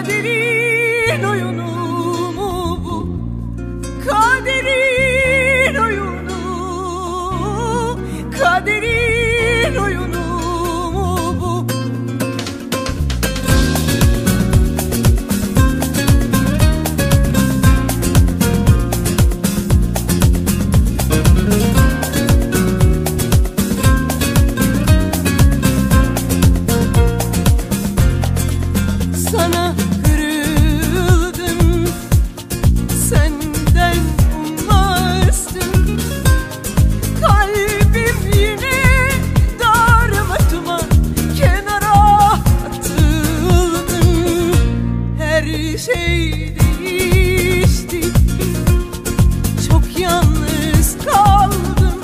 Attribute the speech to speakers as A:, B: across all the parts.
A: Kaderin oyunu mu bu? Kaderin oyunu, kaderin oyunu mu bu? Sana kırıldım, senden ummazdım. Kalbim yine darmadağın, kenara atıldım. Her şey değişti, çok yalnız kaldım.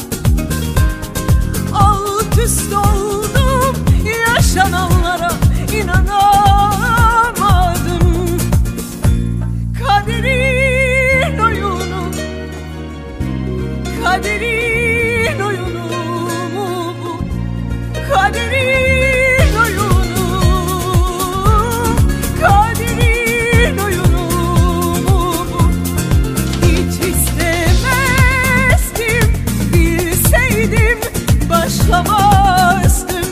A: Alt üst oldum, yaşananlara inanamadım. Kaderin oyunu, kaderin oyunu mu bu? Kaderin oyunu, kaderin oyunu mu bu? Hiç istemezdim, bilseydim başlamazdım.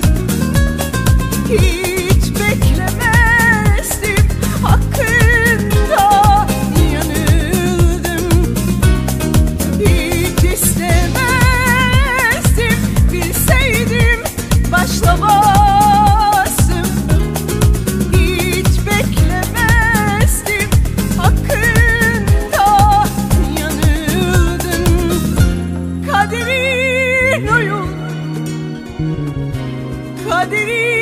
A: Hiç beklemezdim, hakkında yanıldım. Hiç istemezdim, bilseydim başlamazdım. Hiç beklemezdim, hakkında yanıldım. Kaderin oyunu, kaderin